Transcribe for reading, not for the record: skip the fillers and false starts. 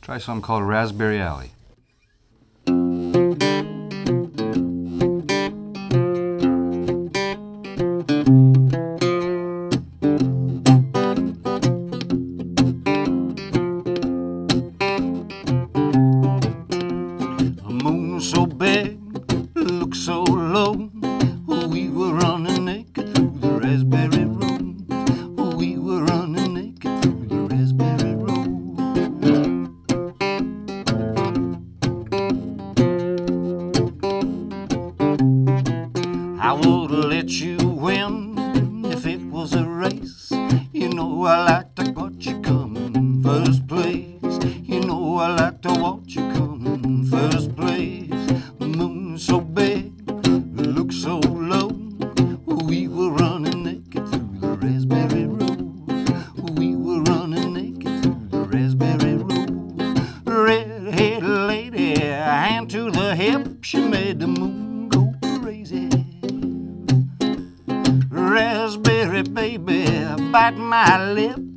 Try something called Raspberry Alley. So big, look so low. We were running naked through the raspberry road. We were running naked through the raspberry road. I would let you win if it was a race. You know I like to watch you come in first place. You know I like to watch you come in first place. So big, look so low. We were running naked through the raspberry road. We were running naked through the raspberry road. Red-headed lady, hand to the hip, she made the moon go crazy. Raspberry baby, bite my lip.